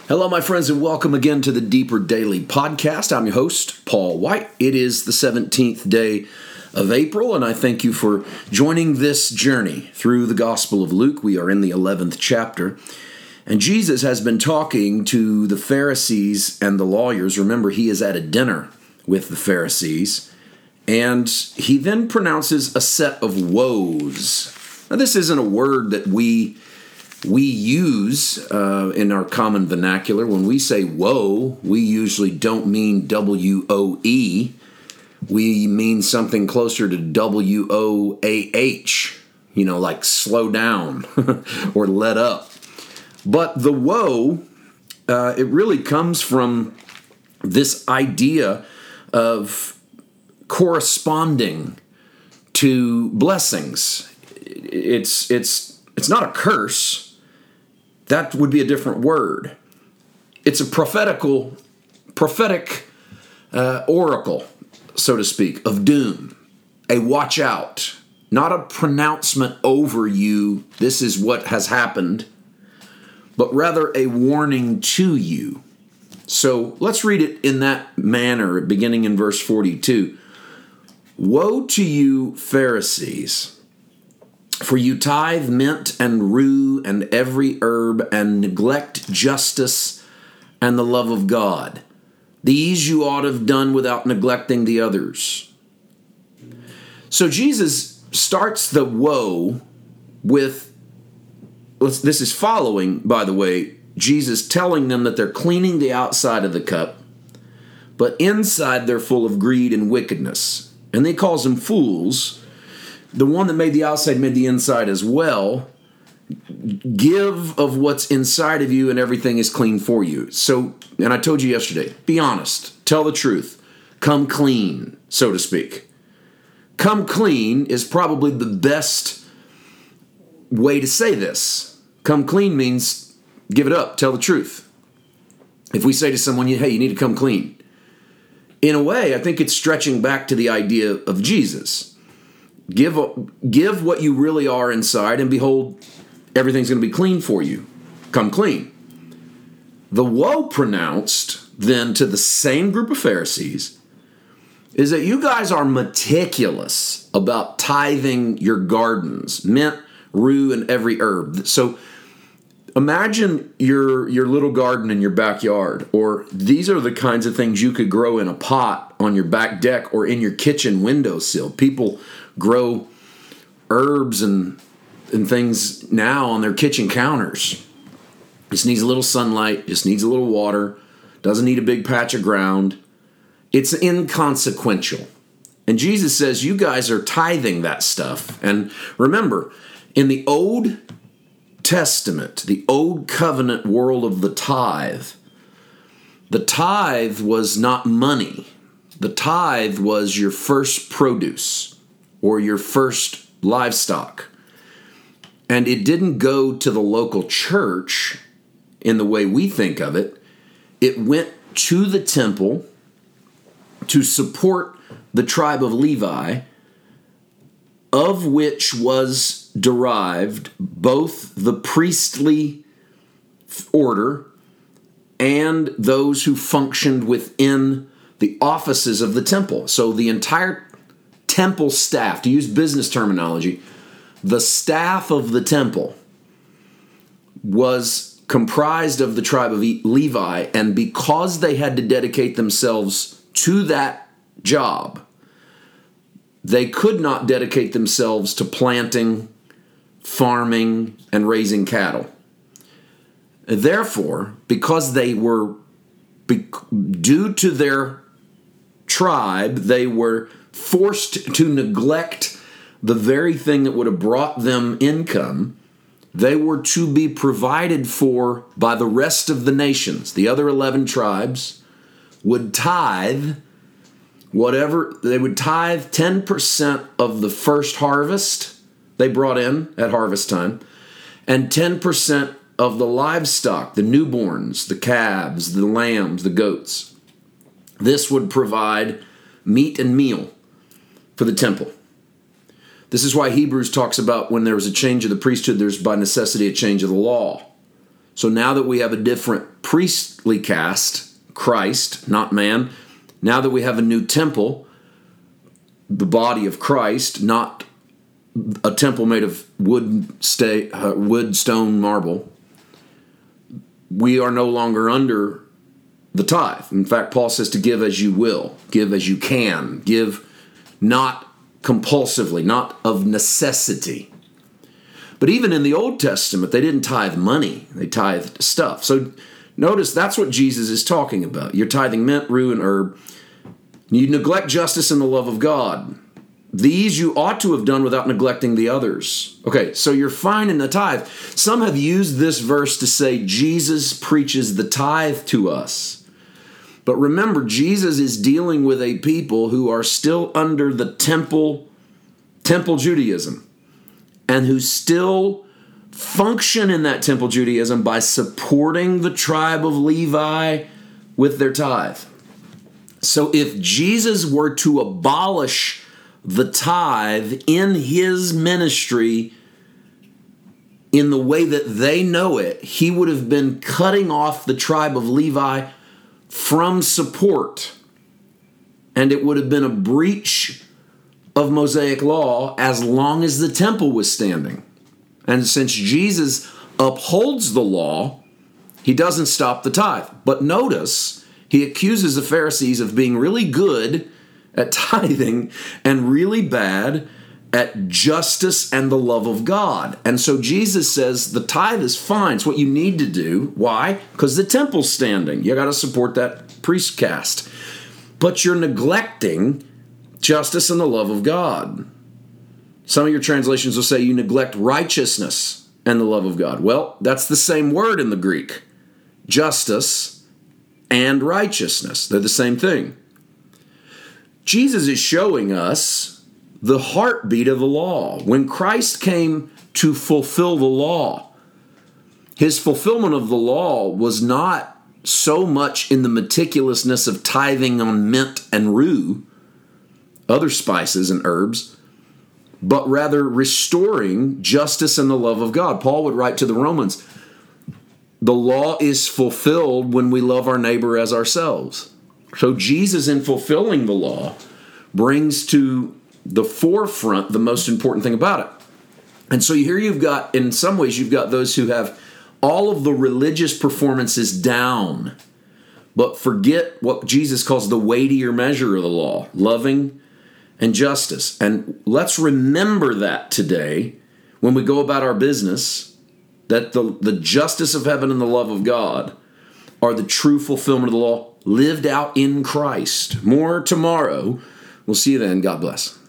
Hello, my friends, and welcome again to the Deeper Daily Podcast. I'm your host, Paul White. It is the 17th day of April, and I thank you for joining this journey through the Gospel of Luke. We are in the 11th chapter, and Jesus has been talking to the Pharisees and the lawyers. Remember, he is at a dinner with the Pharisees, and he then pronounces a set of woes. Now, this isn't a word that we use in our common vernacular. When we say woe, we usually don't mean W-O-E. We mean something closer to W-O-A-H, like slow down or let up. But the woe, it really comes from this idea of corresponding to blessings. It's not a curse. That would be a different word. It's a prophetic oracle, so to speak, of doom. A watch out. Not a pronouncement over you, this is what has happened, but rather a warning to you. So let's read it in that manner, beginning in verse 42. Woe to you, Pharisees! For you tithe mint and rue and every herb and neglect justice and the love of God. These you ought to have done without neglecting the others. So Jesus starts the woe with, this is following, by the way, Jesus telling them that they're cleaning the outside of the cup, but inside they're full of greed and wickedness. And he calls them fools. The one that made the outside made the inside as well. Give of what's inside of you and everything is clean for you. So, and I told you yesterday, be honest, tell the truth, come clean, so to speak. Come clean is probably the best way to say this. Come clean means give it up, tell the truth. If we say to someone, hey, you need to come clean. In a way, I think it's stretching back to the idea of Jesus. Give what you really are inside, and behold, everything's going to be clean for you. Come clean. The woe pronounced then to the same group of Pharisees is that you guys are meticulous about tithing your gardens, mint, rue, and every herb. So imagine your little garden in your backyard, or these are the kinds of things you could grow in a pot on your back deck or in your kitchen windowsill. People grow herbs and things now on their kitchen counters. Just needs a little sunlight, just needs a little water, doesn't need a big patch of ground. It's inconsequential. And Jesus says, you guys are tithing that stuff. And remember, in the Old Testament, the Old Covenant world of the tithe was not money. The tithe was your first produce or your first livestock. And it didn't go to the local church in the way we think of it. It went to the temple to support the tribe of Levi, of which was derived both the priestly order and those who functioned within the offices of the temple. So the entire temple staff, to use business terminology, the staff of the temple was comprised of the tribe of Levi, and because they had to dedicate themselves to that job, they could not dedicate themselves to planting, farming, and raising cattle. Therefore, because they were, due to their tribe, they were forced to neglect the very thing that would have brought them income. They were to be provided for by the rest of the nations. The other 11 tribes would tithe whatever, they would tithe 10% of the first harvest they brought in at harvest time, and 10% of the livestock, the newborns, the calves, the lambs, the goats. This would provide meat and meal for the temple. This is why Hebrews talks about when there was a change of the priesthood, there's by necessity a change of the law. So now that we have a different priestly caste, Christ, not man, now that we have a new temple, the body of Christ, not a temple made of wood, stone, marble, we are no longer under the tithe. In fact, Paul says to give as you will, give as you can, give not compulsively, not of necessity. But even in the Old Testament, they didn't tithe money, they tithed stuff. So notice that's what Jesus is talking about. You're tithing mint, rue, and herb. You neglect justice and the love of God. These you ought to have done without neglecting the others. Okay, so you're fine in the tithe. Some have used this verse to say Jesus preaches the tithe to us. But remember, Jesus is dealing with a people who are still under the temple Judaism, and who still function in that temple Judaism by supporting the tribe of Levi with their tithe. So if Jesus were to abolish the tithe in his ministry in the way that they know it, he would have been cutting off the tribe of Levi from support. And it would have been a breach of Mosaic law as long as the temple was standing. And since Jesus upholds the law, he doesn't stop the tithe. But notice, he accuses the Pharisees of being really good at tithing and really bad at justice and the love of God. And so Jesus says the tithe is fine. It's what you need to do. Why? Because the temple's standing. You got to support that priest caste. But you're neglecting justice and the love of God. Some of your translations will say you neglect righteousness and the love of God. Well, that's the same word in the Greek. Justice and righteousness. They're the same thing. Jesus is showing us the heartbeat of the law. When Christ came to fulfill the law, his fulfillment of the law was not so much in the meticulousness of tithing on mint and rue, other spices and herbs, but rather restoring justice and the love of God. Paul would write to the Romans, the law is fulfilled when we love our neighbor as ourselves. So Jesus, in fulfilling the law, brings to the forefront the most important thing about it. And so here you've got, in some ways, you've got those who have all of the religious performances down, but forget what Jesus calls the weightier measure of the law, loving and justice. And let's remember that today when we go about our business, that the justice of heaven and the love of God are the true fulfillment of the law lived out in Christ. More tomorrow. We'll see you then. God bless.